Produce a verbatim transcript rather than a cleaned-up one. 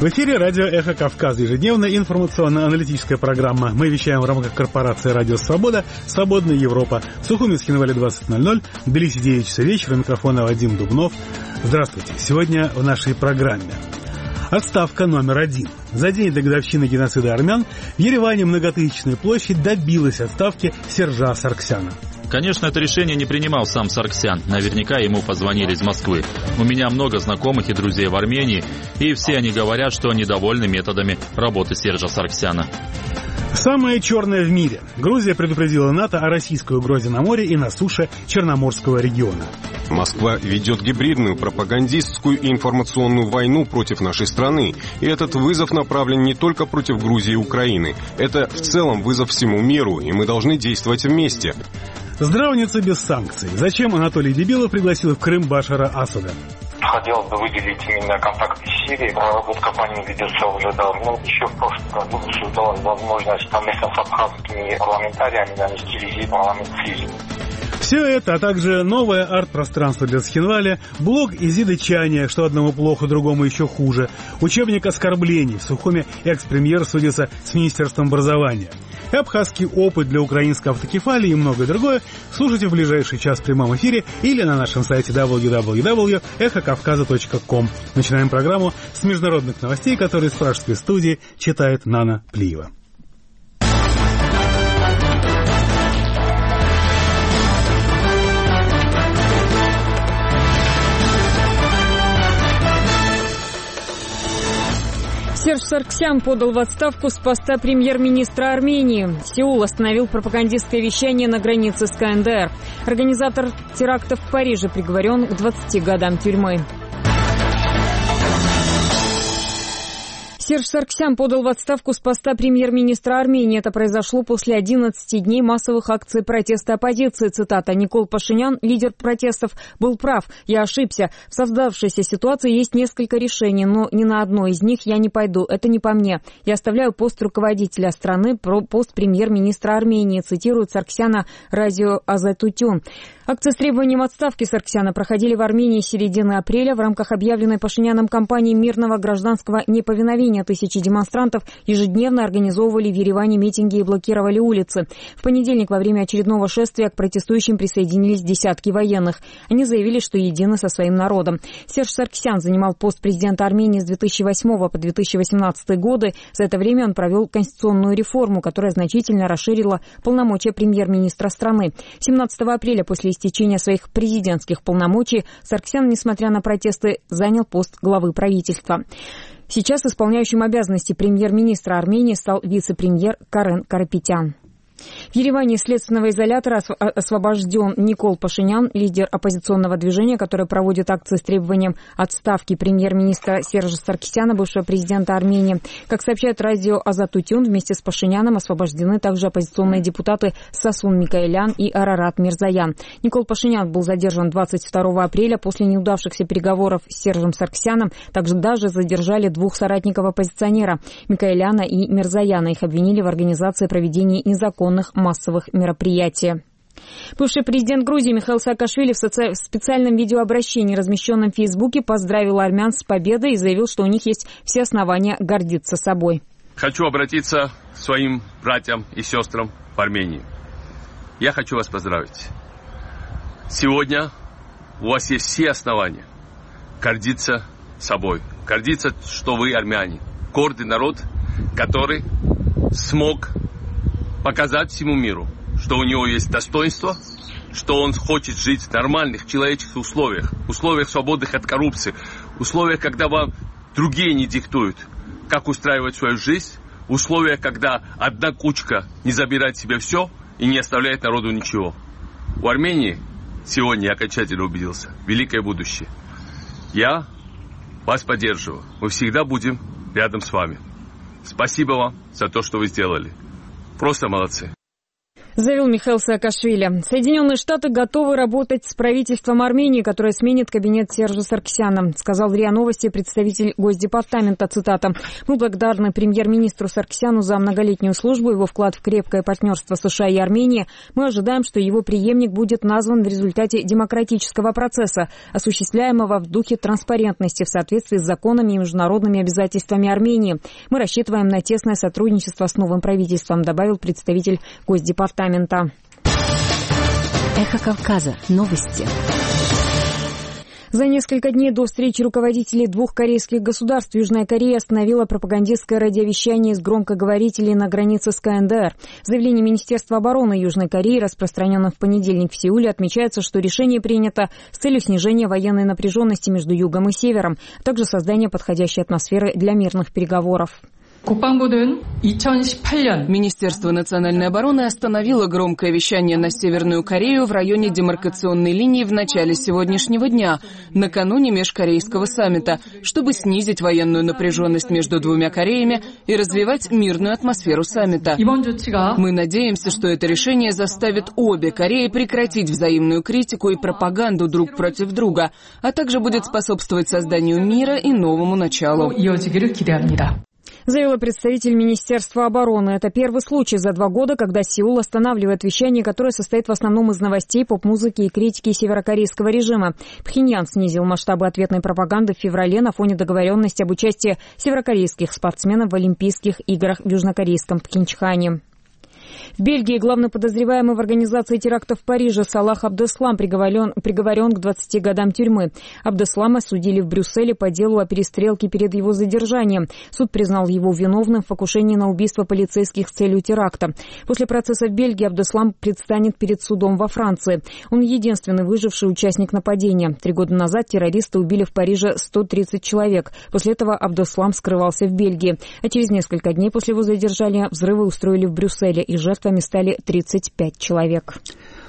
В эфире радио «Эхо Кавказа», ежедневная информационно-аналитическая программа. Мы вещаем в рамках корпорации «Радио Свобода», «Свободная Европа». В Сухуминске на Вале двадцать ноль ноль, в Тбилиси девять часов вечера. У микрофона Вадим Дубнов. Здравствуйте. Сегодня в нашей программе отставка номер один. За день до годовщины геноцида армян в Ереване многотысячная площадь добилась отставки Сержа Саргсяна. Конечно, это решение не принимал сам Саргсян. Наверняка ему позвонили из Москвы. У меня много знакомых и друзей в Армении, и все они говорят, что недовольны методами работы Сержа Саргсяна. Самое черное в мире. Грузия предупредила НАТО о российской угрозе на море и на суше Черноморского региона. Москва ведет гибридную пропагандистскую и информационную войну против нашей страны. И этот вызов направлен не только против Грузии и Украины. Это в целом вызов всему миру, и мы должны действовать вместе. Здравница без санкций. Зачем Анатолий Дебилов пригласил в Крым Башара Асада? Хотел бы выделить именно контакты с Сирией. Проработка по ним ведется уже давно. Еще в прошлом году создалась возможность совместно с абхазскими парламентариями нанести визит в парламент Сирии. Все это, а также новое арт-пространство для Цхинваля, блог Изиды Чания, что одному плохо, другому еще хуже, учебник оскорблений. В Сухуме экс-премьер судится с Министерством образования. Абхазский опыт для украинской автокефалии и многое другое слушайте в ближайший час в прямом эфире или на нашем сайте дабл ю дабл ю дабл ю точка эхо кавказа точка ком. Начинаем программу с международных новостей, которые в пражской студии читает Нана Плиева. Серж Саргсян подал в отставку с поста премьер-министра Армении. Сеул остановил пропагандистское вещание на границе с ка эн дэ эр. Организатор терактов в Париже приговорен к двадцати годам тюрьмы. Серж Саргсян подал в отставку с поста премьер-министра Армении. Это произошло после одиннадцати дней массовых акций протеста оппозиции. Цитата. «Никол Пашинян, лидер протестов, был прав. Я ошибся. В создавшейся ситуации есть несколько решений, но ни на одно из них я не пойду. Это не по мне. Я оставляю пост руководителя страны, пост премьер-министра Армении», цитирует Саргсяна радио Азатутюн. Акции с требованием отставки Саргсяна проходили в Армении с середины апреля в рамках объявленной Пашиняном кампании мирного гражданского неповиновения. Тысячи демонстрантов ежедневно организовывали в Ереване митинги и блокировали улицы. В понедельник во время очередного шествия к протестующим присоединились десятки военных. Они заявили, что едины со своим народом. Серж Саргсян занимал пост президента Армении с две тысячи восьмого по две тысячи восемнадцатый годы. За это время он провел конституционную реформу, которая значительно расширила полномочия премьер-министра страны. семнадцатого апреля после истечения своих президентских полномочий Саргсян, несмотря на протесты, занял пост главы правительства. Сейчас исполняющим обязанности премьер-министра Армении стал вице-премьер Карен Карапетян. В Ереване из следственного изолятора освобожден Никол Пашинян, лидер оппозиционного движения, которое проводит акции с требованием отставки премьер-министра Сержа Саргсяна, бывшего президента Армении. Как сообщает радио Азатутюн, вместе с Пашиняном освобождены также оппозиционные депутаты Сасун Микаэлян и Арарат Мирзоян. Никол Пашинян был задержан двадцать второго апреля после неудавшихся переговоров с Сержем Саргсяном. Также даже задержали двух соратников оппозиционера Микаэляна и Мирзояна. Их обвинили в организации проведения незаконных массовых мероприятий. Бывший президент Грузии Михаил Саакашвили в, соци... в специальном видеообращении, размещенном в Фейсбуке, поздравил армян с победой и заявил, что у них есть все основания гордиться собой. Хочу обратиться к своим братьям и сестрам в Армении. Я хочу вас поздравить. Сегодня у вас есть все основания гордиться собой. Гордиться, что вы армяне. Гордый народ, который смог показать всему миру, что у него есть достоинство, что он хочет жить в нормальных человеческих условиях, условиях свободных от коррупции, условиях, когда вам другие не диктуют, как устраивать свою жизнь, условиях, когда одна кучка не забирает себе все и не оставляет народу ничего. У Армении сегодня я окончательно убедился, великое будущее. Я вас поддерживаю. Мы всегда будем рядом с вами. Спасибо вам за то, что вы сделали. Просто молодцы. Заявил Михаил Саакашвили. Соединенные Штаты готовы работать с правительством Армении, которое сменит кабинет Сержа Сарксяна, сказал в РИА Новости представитель Госдепартамента, цитата. Мы благодарны премьер-министру Сарксяну за многолетнюю службу, его вклад в крепкое партнерство США и Армении. Мы ожидаем, что его преемник будет назван в результате демократического процесса, осуществляемого в духе транспарентности в соответствии с законами и международными обязательствами Армении. Мы рассчитываем на тесное сотрудничество с новым правительством, добавил представитель Госдепартамента. Эхо Кавказа. Новости. За несколько дней до встречи руководителей двух корейских государств Южная Корея остановила пропагандистское радиовещание из громкоговорителей на границе с КНДР. В заявлении Министерства обороны Южной Кореи, распространенном в понедельник в Сеуле, отмечается, что решение принято с целью снижения военной напряженности между Югом и Севером, а также создания подходящей атмосферы для мирных переговоров. Министерство национальной обороны остановило громкое вещание на Северную Корею в районе демаркационной линии в начале сегодняшнего дня, накануне межкорейского саммита, чтобы снизить военную напряженность между двумя Кореями и развивать мирную атмосферу саммита. Мы надеемся, что это решение заставит обе Кореи прекратить взаимную критику и пропаганду друг против друга, а также будет способствовать созданию мира и новому началу. Заявила представитель Министерства обороны. Это первый случай за два года, когда Сеул останавливает вещание, которое состоит в основном из новостей, поп-музыки и критики северокорейского режима. Пхеньян снизил масштабы ответной пропаганды в феврале на фоне договоренности об участии северокорейских спортсменов в Олимпийских играх в южнокорейском Пхенчхане. В Бельгии главный подозреваемый в организации терактов в Париже Салах Абдеслам приговорен, приговорен к двадцати годам тюрьмы. Абдеслама судили в Брюсселе по делу о перестрелке перед его задержанием. Суд признал его виновным в покушении на убийство полицейских с целью теракта. После процесса в Бельгии Абдеслам предстанет перед судом во Франции. Он единственный выживший участник нападения. Три года назад террористы убили в Париже сто тридцать человек. После этого Абдеслам скрывался в Бельгии. А через несколько дней после его задержания взрывы устроили в Брюсселе, и жертвами стали тридцать пять человек.